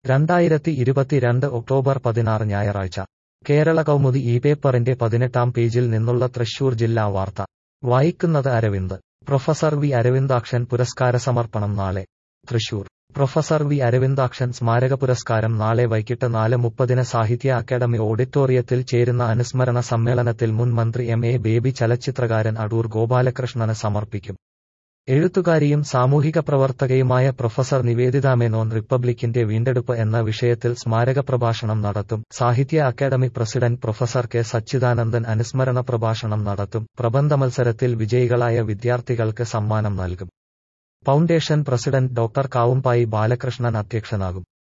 2022 October 16 ഞായറാഴ്ച കേരള കൗമുദി ഈ പേപ്പറിന്റെ 18-ാം പേജിൽ നിന്നുള്ള തൃശൂർ ജില്ലാ വാർത്ത വായിക്കുന്നത് അരവിന്ദ്. പ്രൊഫസർ വി അരവിന്ദാക്ഷൻ പുരസ്കാര സമർപ്പണം നാളെ. തൃശൂർ പ്രൊഫസർ വി അരവിന്ദാക്ഷൻ സ്മാരക പുരസ്കാരം നാളെ വൈകിട്ട് 4:30 സാഹിത്യ അക്കാദമി ഓഡിറ്റോറിയത്തിൽ ചേരുന്ന അനുസ്മരണ സമ്മേളനത്തിൽ മുൻ മന്ത്രി എം.എ. ബേബി ചലച്ചിത്രകാരൻ അടൂർ ഗോപാലകൃഷ്ണന് സമർപ്പിക്കും. എഴുത്തുകാരിയും സാമൂഹിക പ്രവർത്തകയുമായ പ്രൊഫസർ നിവേദിത മേനോൻ റിപ്പബ്ലിക്കിന്റെ വീണ്ടെടുപ്പ് എന്ന വിഷയത്തിൽ സ്മാരക പ്രഭാഷണം നടത്തും. Sahitya Akademi president professor K Satchidanandan അനുസ്മരണ പ്രഭാഷണം നടത്തും. പ്രബന്ധമത്സരത്തിൽ വിജയികളായ വിദ്യാർത്ഥികൾക്ക് സമ്മാനം നൽകും. Foundation president doctor Kavumbayi Balakrishnan അധ്യക്ഷനാകും.